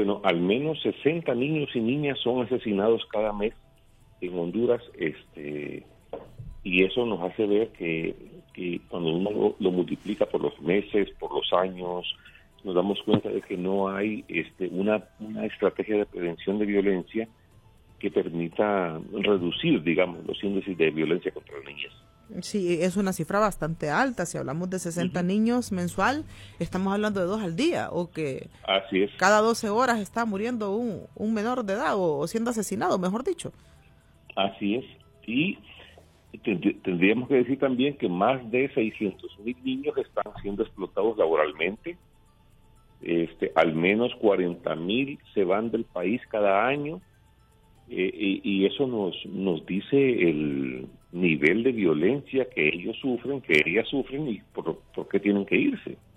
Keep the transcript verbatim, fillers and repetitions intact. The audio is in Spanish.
Bueno, al menos sesenta niños y niñas son asesinados cada mes en Honduras, este, y eso nos hace ver que, que cuando uno lo, lo multiplica por los meses, por los años, nos damos cuenta de que no hay este, una, una estrategia de prevención de violencia que permita reducir, digamos, los índices de violencia contra las niñas. Sí, es una cifra bastante alta. Si hablamos de sesenta Uh-huh. niños mensual, estamos hablando de dos al día, o que Así es. cada doce horas está muriendo un, un menor de edad o, o siendo asesinado, mejor dicho. Así es. Y tendríamos que decir también que más de seiscientos mil niños están siendo explotados laboralmente. Este, al menos cuarenta mil se van del país cada año. Eh, y, y eso nos, nos dice el nivel de violencia que ellos sufren, que ellas sufren y por, por qué tienen que irse.